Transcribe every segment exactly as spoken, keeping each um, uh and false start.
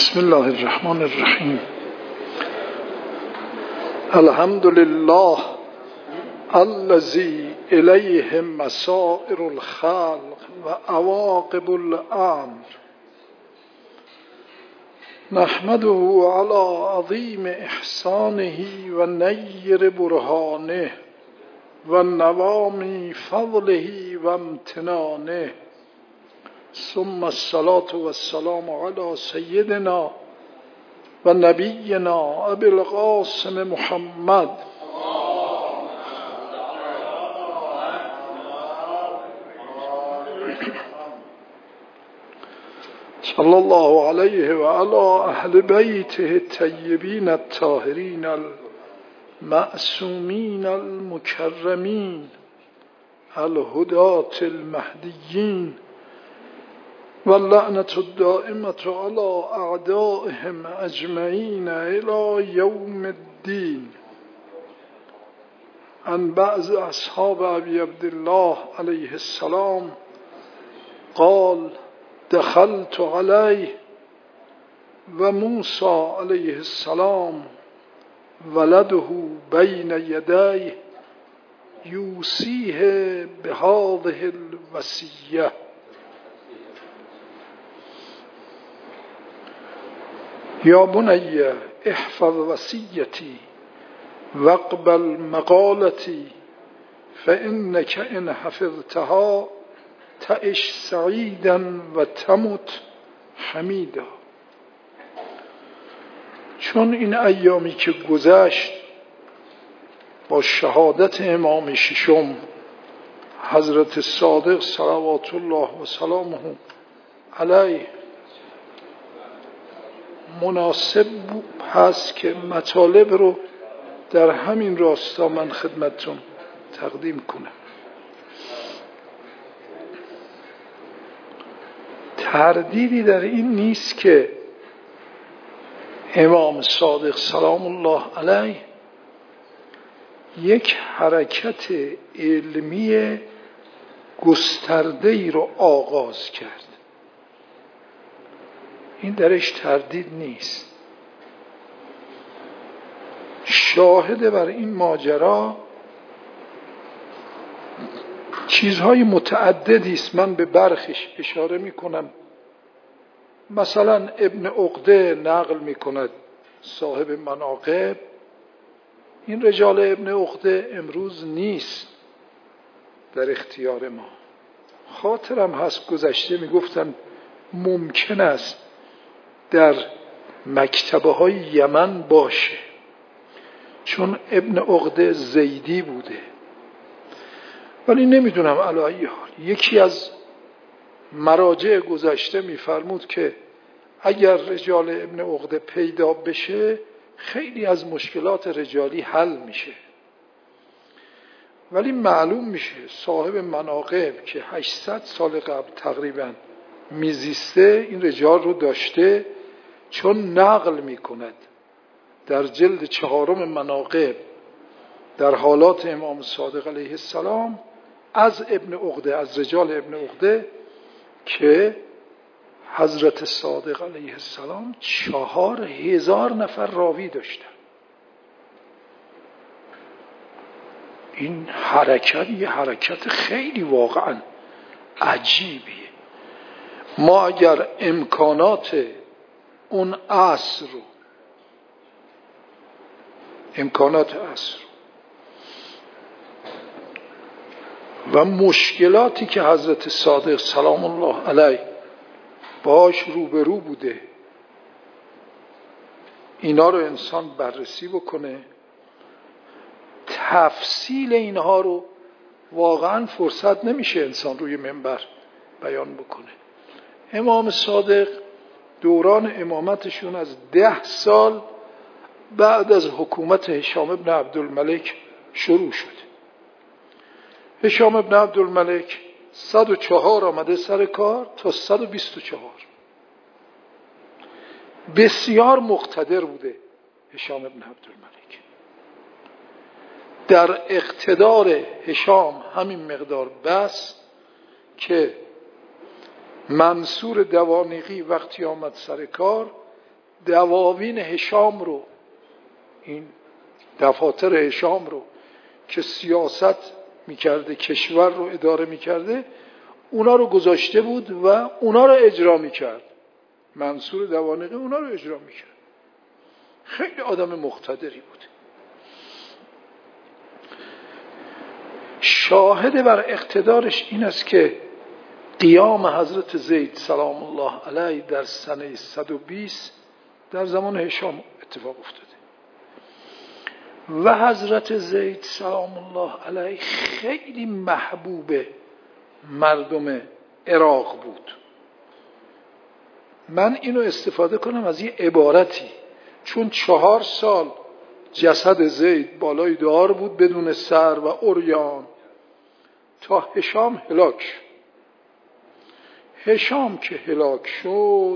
بسم الله الرحمن الرحیم. الحمد لله الذي الیه مسائر الخلق و عواقب الامر، نحمده على عظیم احسانه و نیر برهانه و نوامی فضله و امتنانه، ثم الصلاة والسلام على سيدنا و نبینا ابی القاسم محمد صلی الله علیه و علی اهل بیته الطیبین الطاهرین المعصومین المکرمین الهداة المهدیین واللعنة الدائمة على أعدائهم أجمعين إلى يوم الدين. عن بعض أصحاب أبي عبد الله عليه السلام قال: دخلت عليه وموسى عليه السلام ولده بين يديه يوصيه بهذه الوصية: یا بنی احفظ وصیتی واقبل مقالتی فانک ان حفظتها تعش سعیدا و تمت حمیدا. چون این ایامی که گذشت با شهادت امام ششم حضرت صادق صلوات الله و سلامه علیه مناسب هست که مطالب رو در همین راستا من خدمتتون تقدیم کنم. تردیدی در این نیست که امام صادق سلام الله علیه یک حرکت علمی گسترده‌ای رو آغاز کرد، این درش تردید نیست. شاهد بر این ماجرا چیزهای متعددی است، من به برخیش اشاره می کنم. مثلا ابن عقده نقل می کند، صاحب مناقب. این رجال ابن عقده امروز نیست در اختیار ما. خاطرم هست گذشته می گفتن ممکن است در مکتبه های یمن باشه، چون ابن عقده زیدی بوده، ولی نمیدونم علی ای حال. یکی از مراجع گذشته میفرمود که اگر رجال ابن عقده پیدا بشه خیلی از مشکلات رجالی حل میشه، ولی معلوم میشه صاحب مناقب که هشتصد سال قبل تقریبا میزیسته این رجال رو داشته، چون نقل میکند در جلد چهارم مناقب در حالات امام صادق علیه السلام از ابن عقده، از رجال ابن عقده، که حضرت صادق علیه السلام چهار هزار نفر راوی داشتن. این حرکت یه حرکت خیلی واقعا عجیبیه. ما اگر امکانات اون عصر رو امکانات عصر و مشکلاتی که حضرت صادق سلام الله علیه باش روبرو بوده اینا رو انسان بررسی بکنه، تفصیل اینها رو واقعا فرصت نمیشه انسان روی منبر بیان بکنه. امام صادق دوران امامتشون از ده سال بعد از حکومت هشام ابن عبدالملک شروع شد. هشام ابن عبدالملک صد و چهار آمده سر کار تا صد و بیست و چهار. بسیار مقتدر بوده هشام ابن عبدالملک. در اقتدار هشام همین مقدار بس که منصور دوانیقی وقتی آمد سر کار دواوین هشام رو، این دفاتر هشام رو که سیاست میکرده، کشور رو اداره میکرده، اونا رو گذاشته بود و اونا رو اجرا میکرد. منصور دوانقی اونا رو اجرا میکرد. خیلی آدم مقتدری بود. شاهد بر اقتدارش این است که قیام حضرت زید سلام الله علیه در سنه صد و بیست در زمان هشام اتفاق افتاده و حضرت زید سلام الله علیه خیلی محبوب مردم عراق بود. من اینو استفاده کنم از یه عبارتی، چون چهار سال جسد زید بالای دار بود بدون سر و عریان تا هشام هلاک شد. هشام که هلاک شد،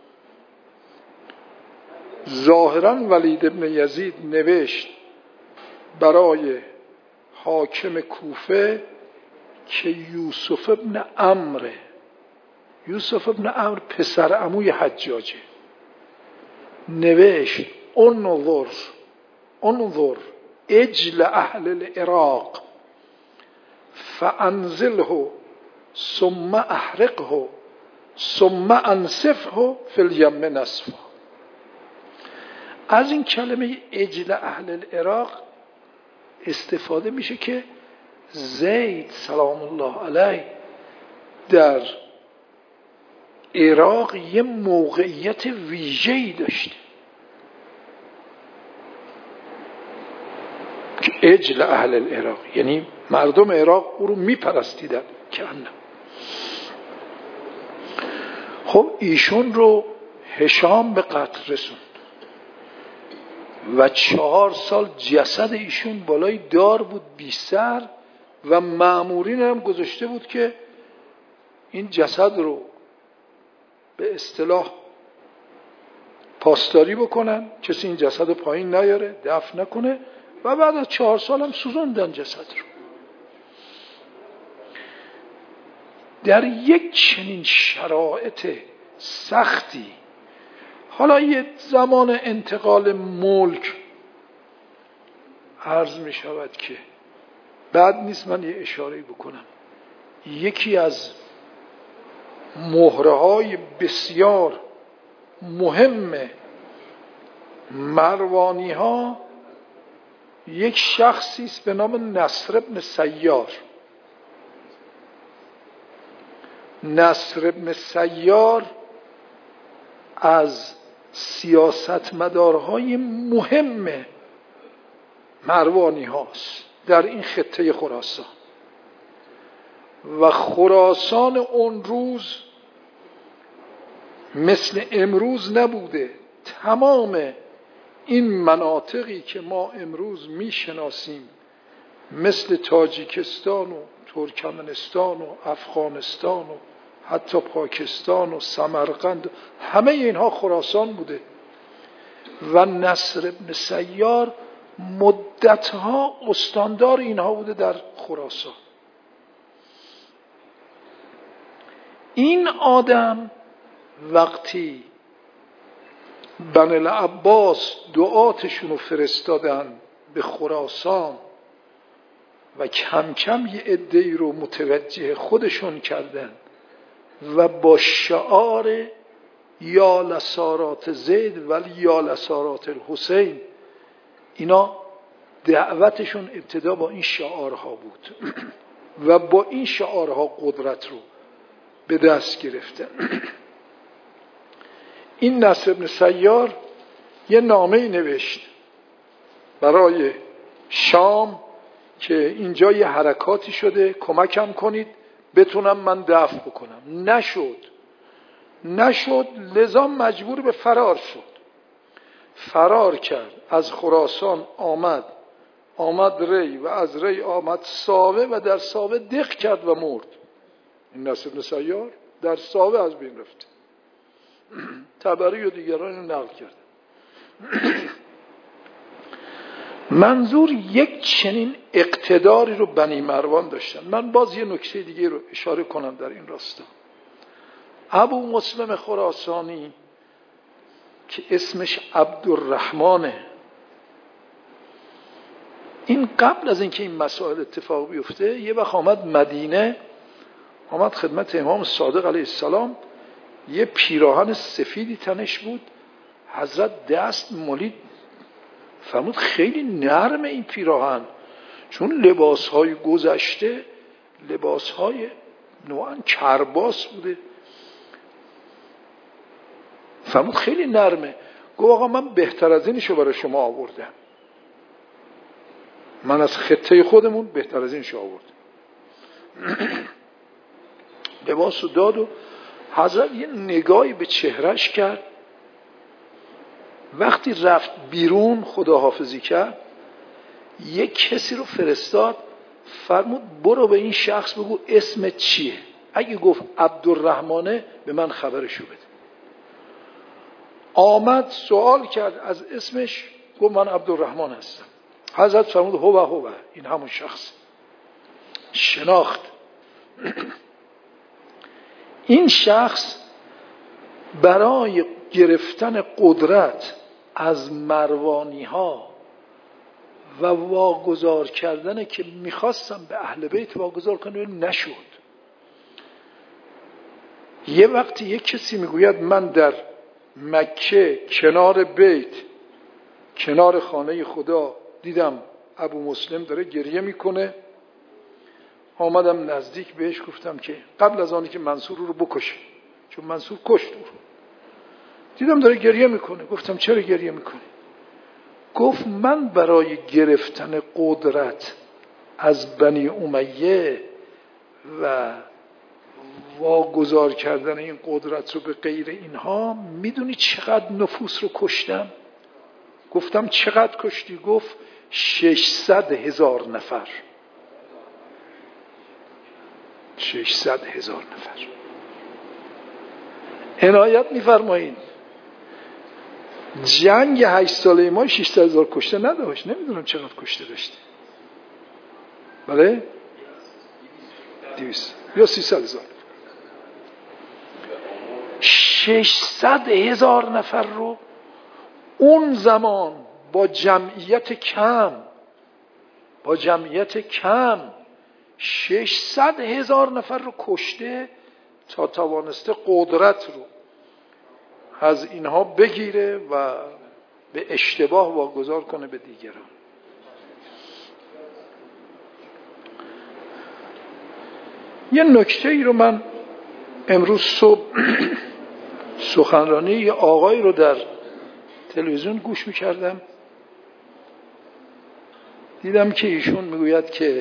ظاهراً ولید ابن یزید نوشت برای حاکم کوفه که یوسف ابن عمرو، یوسف ابن عمرو پسر عموی حجاجه، نوشت انظر انظر اجل اهل العراق فانزله ثم احرقه ثم انسفه فی الیم نسفا. از این کلمه اجل اهل العراق استفاده میشه که زید سلام الله علیه در عراق یه موقعیت ویژه‌ای داشته که اجل اهل العراق، یعنی مردم عراق او رو میپرستیدن که انم. خب ایشون رو هشام به قتل رسوند و چهار سال جسد ایشون بالای دار بود بی سر و مأمورین هم گذاشته بود که این جسد رو به اصطلاح پاسداری بکنن، کسی این جسد رو پایین نیاره، دفن نکنه، و بعد از چهار سال هم سوزوندن جسد رو. در یک چنین شرایط سختی، حالا یه زمان انتقال ملک عرض می شود که بعد نیست من یه اشاره بکنم، یکی از مهره‌های بسیار مهم مروانی ها یک شخصی است به نام نصر ابن سیار. نصر ابن سیار از سیاستمدارهای مهم مروانی هاست در این خطه خراسان، و خراسان اون روز مثل امروز نبوده. تمام این مناطقی که ما امروز میشناسیم مثل تاجیکستان و ترکمنستان و افغانستان و حتی پاکستان و سمرقند، همه اینها خراسان بوده و نصر ابن سیار مدتها استاندار اینها بوده در خراسان. این آدم وقتی بنی العباس دعاتشون رو فرستادن به خراسان و کم کم یه عده‌ای رو متوجه خودشون کردن و با شعار یا لسارات زید ولی یا لسارات الحسین، اینا دعوتشون ابتدا با این شعارها بود و با این شعارها قدرت رو به دست گرفتن. این نصر ابن سیار یه نامه‌ای نوشت برای شام که اینجا یه حرکاتی شده، کمکم کنید بتونم من دفع بکنم. نشد نشد لذا مجبور به فرار شد. فرار کرد، از خراسان آمد آمد ری و از ری آمد ساوه و در ساوه دق کرد و مرد. این نصر ابن سیار در ساوه از بین رفت. طبری و دیگران رو نقل کرد. منظور یک چنین اقتداری رو بنی مروان داشتن. من باز یه نکته دیگه رو اشاره کنم در این راستا. ابو مسلم خراسانی که اسمش عبدالرحمنه. این قبل از اینکه این مسائل اتفاق بیفته یه وقت آمد مدینه، آمد خدمت امام صادق علیه السلام، یه پیراهن سفیدی تنش بود، حضرت دست مالید، فرمود خیلی نرم این پیراهن، چون لباسهای گذشته لباسهای نوعاً کرباس بوده. فرمود خیلی نرمه. گفت آقا من بهتر از اینشو برای شما آوردم، من از خطه خودمون بهتر از اینشو آوردم. لباسو داد و حضرت یه نگاهی به چهرش کرد. وقتی رفت بیرون خداحافظی کرد، یک کسی رو فرستاد، فرمود برو به این شخص بگو اسمت چیه، اگه گفت عبدالرحمنه به من خبرشو بده. آمد سوال کرد از اسمش، گفت من عبدالرحمن هستم. حضرت فرمود هو هو، این همون شخص. شناخت. این شخص برای گرفتن قدرت از مروانی ها و واگذار کردن که میخواستم به اهل بیت واگذار کنه نشد. یه وقتی یک کسی میگوید من در مکه کنار بیت، کنار خانه خدا دیدم ابو مسلم داره گریه میکنه، آمدم نزدیک بهش گفتم که قبل از آنی که منصور رو بکشه، چون منصور کشت رو، دیدم داره گریه میکنه. گفتم چرا گریه میکنه؟ گفت من برای گرفتن قدرت از بنی امیه و واگذار کردن این قدرت رو به غیر اینها، میدونی چقدر نفوس رو کشتم؟ گفتم چقدر کشتی؟ گفت ششصد هزار نفر. ششصد هزار نفر. عنایت میفرمایین جنگ هشت ساله ما ششصد هزار کشته نداشت، نمیدونم چقدر کشته داشته. بله؟ دویست یا سیصد هزار. ششصد هزار نفر رو اون زمان با جمعیت کم با جمعیت کم ششصد هزار نفر رو کشته تا توانسته قدرت رو از اینها بگیره و به اشتباه واگذار کنه به دیگران. یه نکته ای رو من امروز صبح سخنرانی یه آقایی رو در تلویزیون گوش میکردم، دیدم که ایشون میگوید که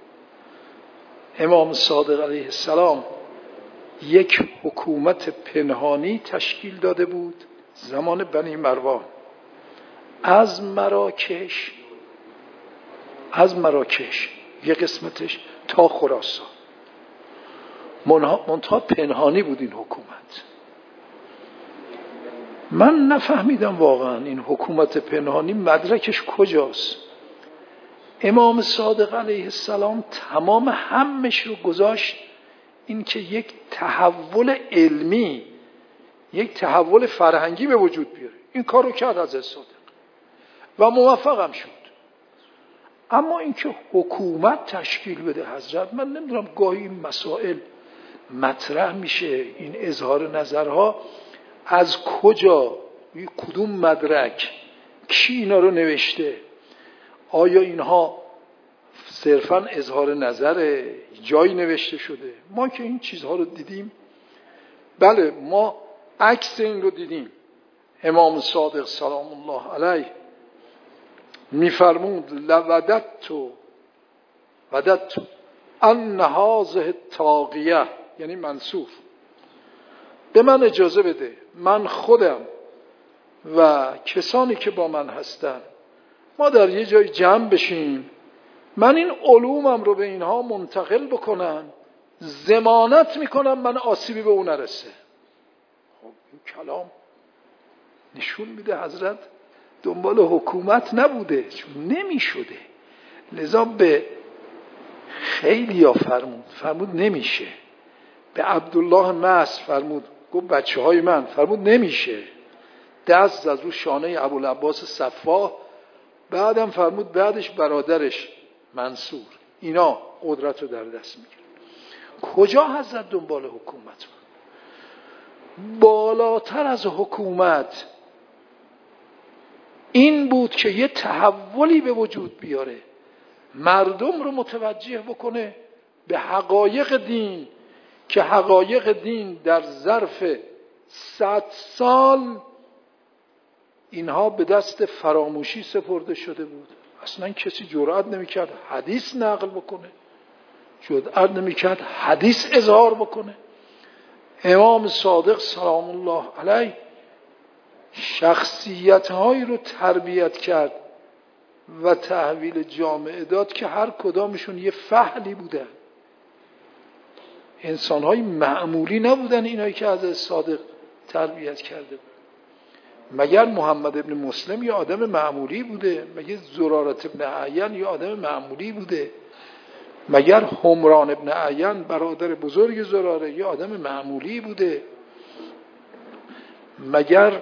امام صادق علیه السلام یک حکومت پنهانی تشکیل داده بود زمان بنی مروان، از مراکش از مراکش یک قسمتش تا خراسان، منتها پنهانی بود این حکومت. من نفهمیدم واقعا این حکومت پنهانی مدرکش کجاست. امام صادق علیه السلام تمام همش رو گذاشت این که یک تحول علمی، یک تحول فرهنگی به وجود بیاره. این کار رو کرد حضرت صادق و موفقم شد. اما اینکه حکومت تشکیل بده حضرت، من نمیدونم گاهی این مسائل مطرح میشه، این اظهار نظرها از کجا، کدوم مدرک، کی اینا رو نوشته، آیا اینها صرفاً اظهار نظر جایی نوشته شده؟ ما که این چیزها رو دیدیم، بله ما عکس این رو دیدیم. امام صادق سلام الله علیه میفرمود لوددت وددت ان هذه الطاغیه، یعنی منصور، به من اجازه بده من خودم و کسانی که با من هستن ما در یه جای جمع بشیم، من این علومم رو به اینها منتقل بکنم، ضمانت میکنم من آسیبی به اون نرسه. خب این کلام نشون میده حضرت دنبال حکومت نبوده، چون نمیشده. لذا به خیلی ها فرمود فرمود نمیشه. به عبدالله مصر فرمود، گفت بچه های من، فرمود نمیشه. دست زد رو شانه ابوالعباس صفاح، بعدم فرمود بعدش برادرش منصور، اینا قدرت رو در دست میگیرن. کجا حضرت دنبال حکومت بود؟ بالاتر از حکومت این بود که یه تحولی به وجود بیاره، مردم رو متوجه بکنه به حقایق دین، که حقایق دین در ظرف صد سال اینها به دست فراموشی سپرده شده بود. اصلا کسی جرئت نمی‌کرد حدیث نقل بکنه، جرئت نمی‌کرد حدیث اظهار بکنه. امام صادق سلام الله علیه شخصیت‌هایی رو تربیت کرد و تحویل جامعه داد که هر کدامشون یه فحلی بودن، انسان‌های معمولی نبودن اینایی که حضرت صادق تربیت کرده بود. مگر محمد ابن مسلم یه آدم معمولی بوده؟ مگر زرارت ابن اعین یه آدم معمولی بوده؟ مگر حمران ابن اعین برادر بزرگ زراره یه آدم معمولی بوده؟ مگر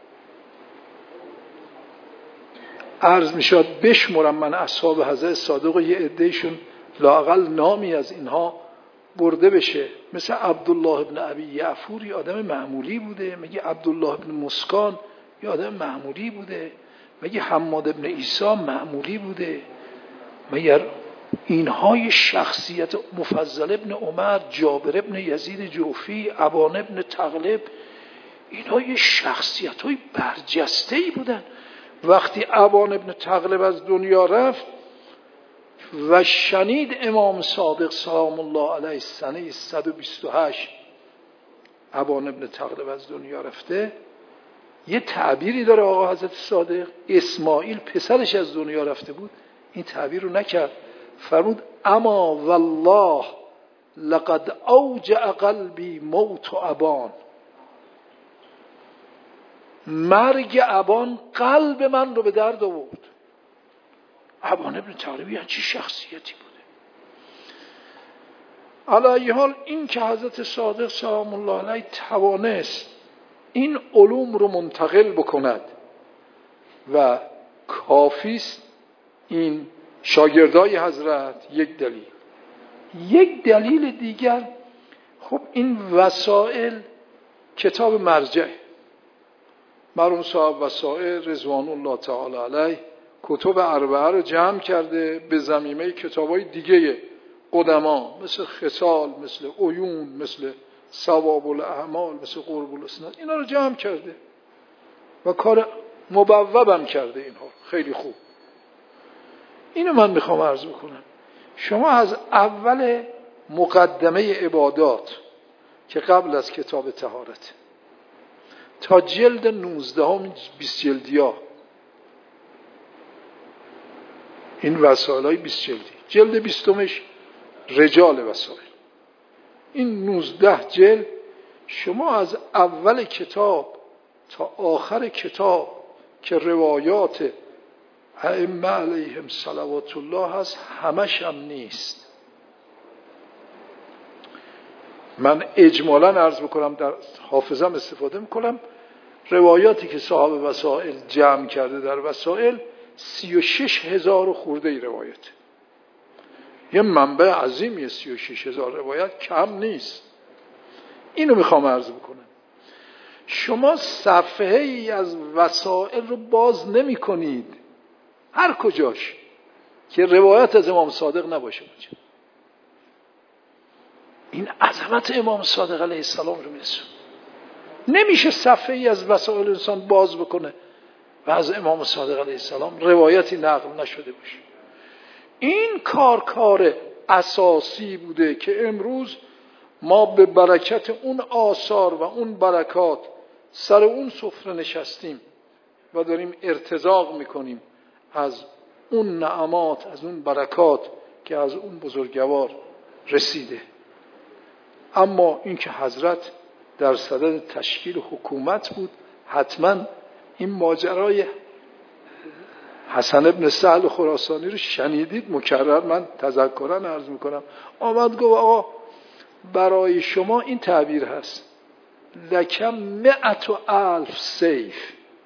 عرض میشد بشمرم من اصحاب حضرت صادق یه عدهشون لااقل نامی از اینها برده بشه؟ مثل عبدالله ابن ابی یعفور یه آدم معمولی بوده؟ مگه عبدالله ابن مسکان یه آدم معمولی بوده؟ مگه حماد ابن عیسی معمولی بوده؟ مگر اینها یه شخصیت مفضل ابن عمر، جابر ابن یزید جوفی، ابان ابن تغلب، اینها یه شخصیت های برجسته‌ای بودن. وقتی ابان ابن تغلب از دنیا رفت و شنید امام صادق سلام الله علیه سنه صد و بیست و هشت ابان ابن تغلب از دنیا رفته، یه تعبیری داره آقا حضرت صادق، اسماعیل پسرش از دنیا رفته بود، این تعبیر رو نکرد، فرمود اما والله لقد اوجع قلبی موت ابان، مرگ ابان قلب من رو به درد آورد. ابان ابن تغلب یعنی چه شخصیتی بوده؟ علی حال این که حضرت صادق سلام الله علیه توانست این علوم رو منتقل بکند و کافیست این شاگردای حضرت، یک دلیل. یک دلیل دیگر، خب این وسائل کتاب مرجع مرحوم صاحب وسائل رضوان الله تعالی علیه کتب اربعه رو جمع کرده به ضمیمه کتابای دیگه قدما، مثل خصال، مثل عیون، مثل ثواب الاعمال، مثل قرب الاسناد، اینا رو جمع کرده و کار مبوبم کرده. اینها خیلی خوب. اینو من میخوام عرض بکنم، شما از اول مقدمه عبادات که قبل از کتاب طهارت تا جلد نوزده هم بیست جلدی ها، این وسائل های بیست جلدی، جلد بیستمش رجال وسائل، این نوزده جلد شما از اول کتاب تا آخر کتاب که روایات ائمه علیهم صلوات الله هست، همش هم نیست. من اجمالا عرض بکنم، در حافظم استفاده میکنم، روایاتی که صاحب وسائل جمع کرده در وسائل سی و شش هزار خورده ای روایت، یه منبع عظیمیه. سی و شش هزار روایت کم نیست. اینو میخوام عرض بکنم، شما صفحه ای از وسائل رو باز نمی کنید هر کجاش که روایت از امام صادق نباشه باشه. این عظمت امام صادق علیه السلام رو میرسون. نمیشه صفحه ای از وسائل انسان باز بکنه و از امام صادق علیه السلام روایتی نقل نشده باشه. این کار کار اساسی بوده که امروز ما به برکت اون آثار و اون برکات سر اون سفره نشستیم و داریم ارتزاق میکنیم از اون نعمات، از اون برکات که از اون بزرگوار رسیده. اما این که حضرت در صدد تشکیل حکومت بود، حتما این ماجرای حسن ابن سهل خراسانی رو شنیدید، مکرر من تذکرا عرض میکنم. آمد گفت آقا برای شما این تعبیر هست، لکم مئت و الف سیف،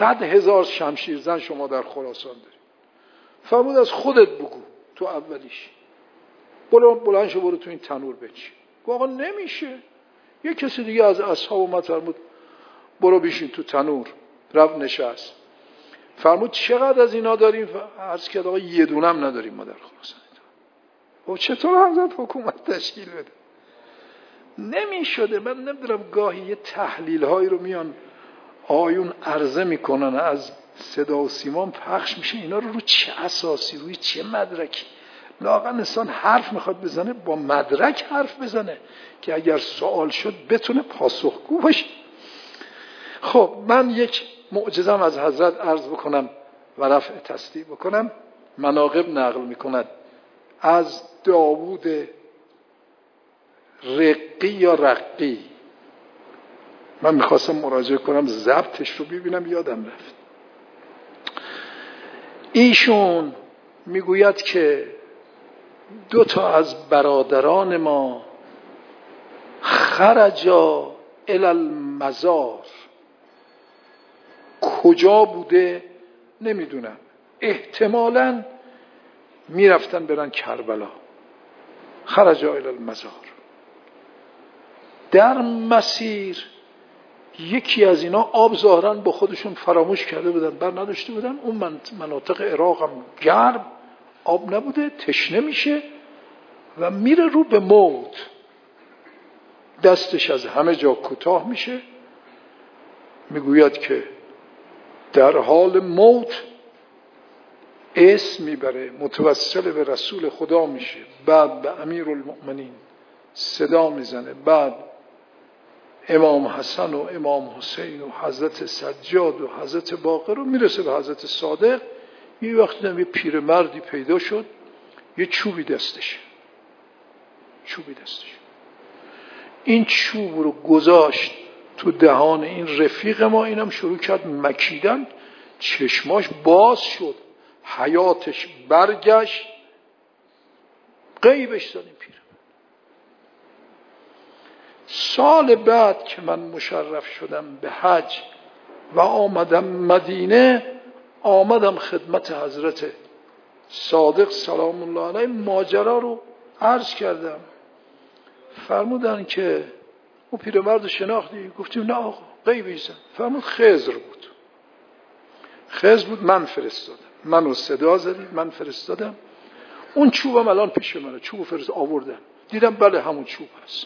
صد هزار شمشیرزن شما در خراسان دارید. فرمود از خودت بگو تو اولیش. بلند شو برو تو این تنور بچی. آقا نمیشه. یه کسی دیگه از اصحاب اومد فرمود برو بشین تو تنور. رفت نشست. فرمود چقدر از اینا داریم؟ عرض کرد آقا یه دونم نداریم ما در خراسان. و چطور حضرت حکومت تشکیل بده؟ نمیشده. من نمیدونم گاهی یه تحلیل هایی رو میان آیون عرضه میکنن از صدا و سیمان پخش میشه، اینا رو رو چه اساسی، روی چه مدرکی؟ لااقل انسان حرف میخواد بزنه با مدرک حرف بزنه که اگر سوال شد بتونه پاسخگو باشه. خب من یک معجزم از حضرت عرض بکنم و رفع تسلیح بکنم. مناقب نقل میکند از داوود رقی یا رقی. من میخواستم مراجعه کنم ضبطش رو ببینم یادم رفت. ایشون میگوید که دو تا از برادران ما خرجا الی المزار. کجا بوده نمیدونم، احتمالاً میرفتن برن کربلا. خرجا الی المزار. در مسیر یکی از اینا آب ظاهراً با خودشون فراموش کرده بودن، بر نداشته بودن. اون مناطق عراق هم گرم، آب نبوده، تشنه میشه و میره رو به موت. دستش از همه جا کوتاه میشه. میگوید که در حال موت اسم میبره، متوسل به رسول خدا میشه، بعد به امیرالمؤمنین صدا میزنه، بعد امام حسن و امام حسین و حضرت سجاد و حضرت باقر رو میرسه به حضرت صادق. یه وقتی هم یه پیرمردی پیدا شد، یه چوبی دستش چوبی دستش این چوب رو گذاشت تو دهان این رفیق ما. اینم شروع کرد مکیدن، چشماش باز شد، حیاتش برگشت، غیبش داد این پیرمرد. سال بعد که من مشرف شدم به حج و آمدم مدینه، آمدم خدمت حضرت صادق سلام الله علیه، ماجرا رو عرض کردم. فرمودن که اون پیرمرد شناختی؟ گفتیم نه آقا، غیبش زد. فرمود خضر بود. خضر بود، من فرستادم، منو صدا زدید، من فرستادم. اون چوبم الان پیش منه، چوب فرست آوردم، دیدم بله همون چوب هست.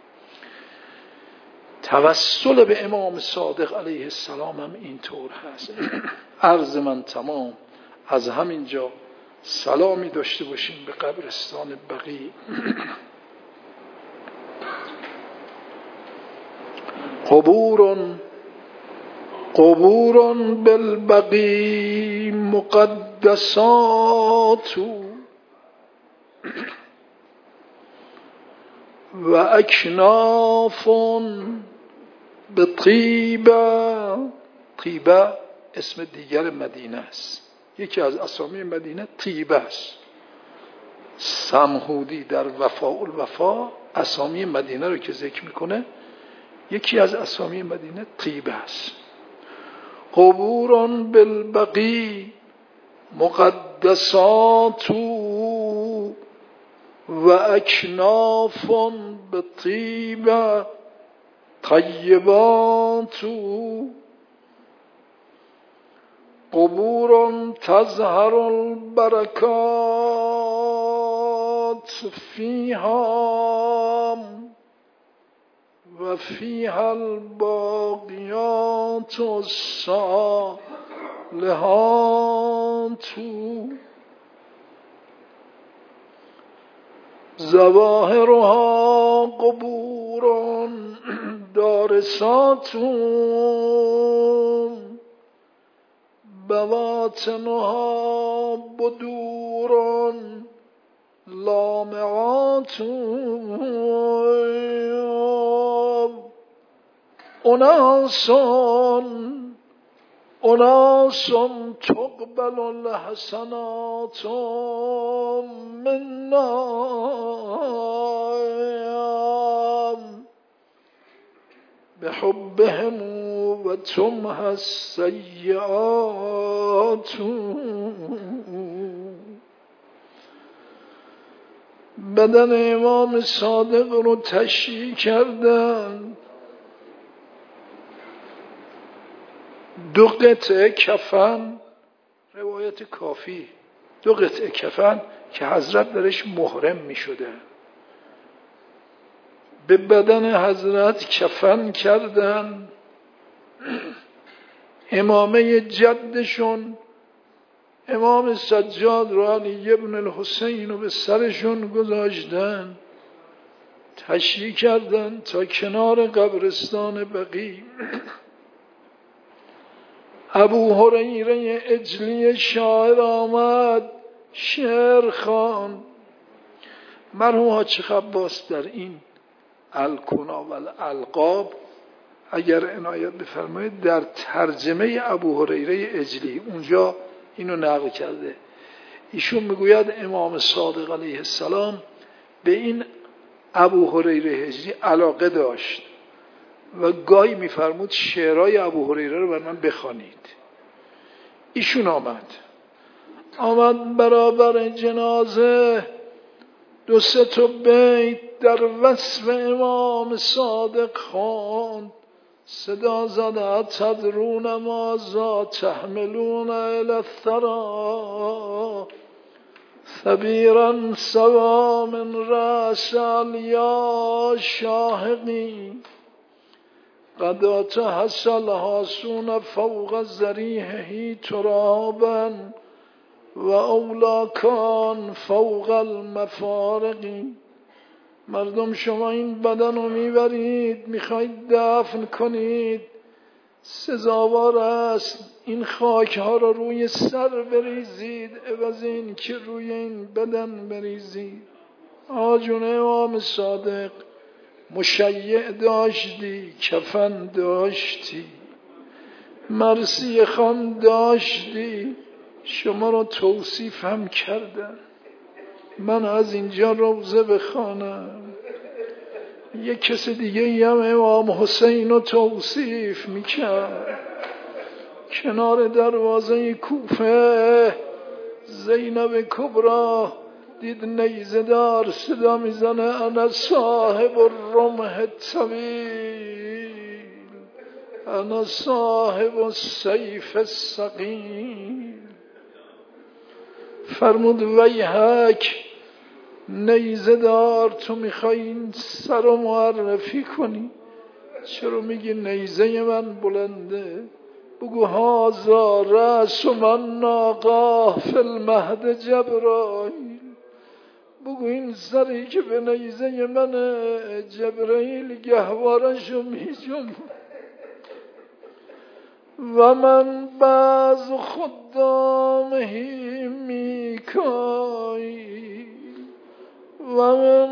توسل به امام صادق علیه السلام هم اینطور هست. عرض من تمام. از همین جا سلامی داشته باشیم به قبرستان بقیع. قبور قبور بالبقیع مقدسات و اکناف به طیبه. طیبه اسم دیگر مدینه است. یکی از اسامی مدینه طیبه است. سمهودی در وفاء الوفا اسامی مدینه رو که ذکر میکنه، یکی از اسامی مدینه طیبه است. قبور بالبقیع مقدسات و اکناف به طیبه طیبات. قبور تظهر البرکات فیها و فیها الباقیات الصالحات. ظواهرها قبور دارسات بواطنها بدور لامعات. اناس اناس تقبل الحسنات منا بحبهم و و تمحى السیئات. بدن امام صادق رو تشییع کردن، دو قطعه کفن، روایت کافی، دو قطعه کفن که حضرت درش محرم می شده، به بدن حضرت کفن کردن. امامه جدشون امام سجاد را علی ابن الحسین رو به سرشون گذاشتن، تشییع کردن تا کنار قبرستان بقیع. ابو هریره اجلی شاعر آمد، شعر خوان. مرحوم حاجی عباس در این الکنا و الالقاب اگر عنایت بفرمایید در ترجمه ابو هریره اجلی اونجا اینو نقل کرده. ایشون میگوید امام صادق علیه السلام به این ابو هریره اجلی علاقه داشت و گاهی میفرمود شعرهای ابو هریره رو بر من بخوانید. ایشون آمد آمد برابر جنازه، دو سه تا بیت در وصف امام صادق خواند. صدا زد تدرون ماذا تحملون الی الثری، ثبیرا سوا من رأس علیا شاهقی، قد اتحس الحاسون فوق ذریحه ترابا و اولاکان فوق المفارقی. مردم شما این بدن رو میبرید میخواید دفن کنید، سزاوار است این خاک ها رو روی سر بریزید عوض این که روی این بدن بریزید. آجون امام صادق مشیع داشتی، کفن داشتی، مرثیه خوان داشتی، شما رو توصیف هم کردن. من از اینجا روزه بخوانم، یک کس دیگه هم امام حسین رو توصیف میکرد. کنار دروازه کوفه زینب کبرا دید نیزه دار صدا میزنه انا صاحب الرمح الطویل، انا صاحب السیف الثقیل. فرمود ویحک نیزه دار، تو میخوای این سر رو معرفی کنی، چرا میگی نیزه من بلنده؟ بگو هازا رأس من ناقه فی المهد جبرائیل، بگو این سری که به نیزه من جبرائیل گهوارشو میجم. و من بعض خدامهی میکایل و من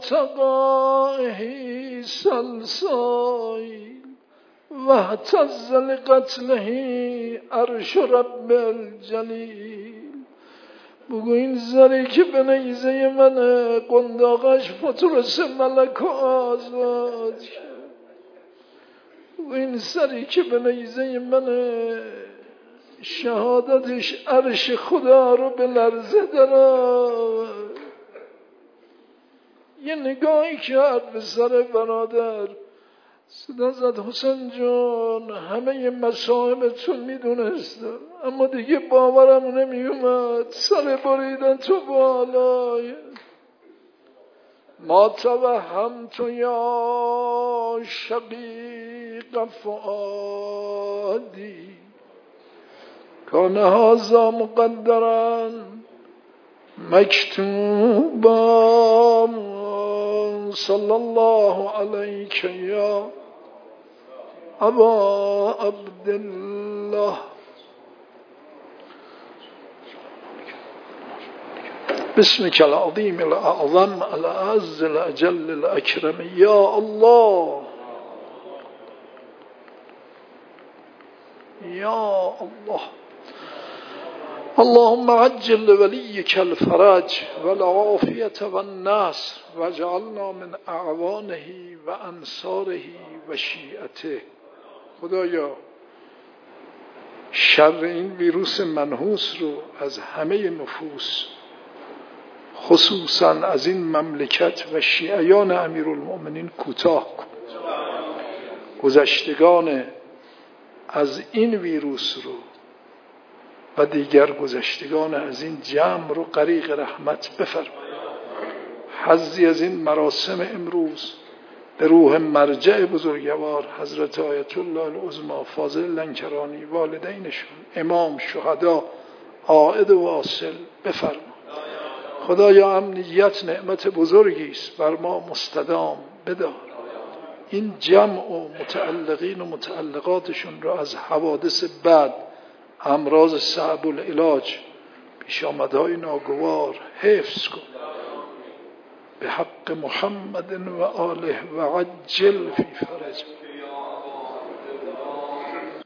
اتقائهی سلسایل و اهتز لقتلهی عرش رب الجلیل. بگو این زری که به نیزه من قنداقش فترس ملک و آزاد کرد، بگو این سری که به نیزه من شهادتش عرش خدا رو به لرزه درآورد. یه نگاهی کرد به سر برادر، صدا زد حسین جان همه مصائب تو میدونستم اما دیگه باورم نمی اومد، سر بریدن تو بالای. ما توهمت یا شقیق فؤادی کان هذا مقدرا مکتوبا صلی الله علیک یا ابا عبدالله. بسمك العظیم الاعظم الاعز الاجل الاکرم یا الله یا الله. اللهم عجل لوليك الفرج والعافية والنصر واجعلنا من اعوانه و انصاره و شیعته. خدایا شر این ویروس منحوس رو از همه نفوس، خصوصا از این مملکت و شیعیان امیرالمؤمنین کوتاه کن. گذشتگان از این ویروس رو و دیگر گذشتگان از این جمع رو غریق رحمت بفرما. حظی از این مراسم امروز به روح مرجع بزرگوار حضرت آیت الله العظمی فاضل لنکرانی، والدینشون، امام، شهدا، عائد و واصل بفرما. خدایا امنیت نعمت بزرگی است، بر ما مستدام بدار. این جمع و متعلقین و متعلقاتشون را از حوادث بد، امراض صعب العلاج، پیش آمدهای ناگوار حفظ کن. به حق محمد و آله و عجل فی فرج.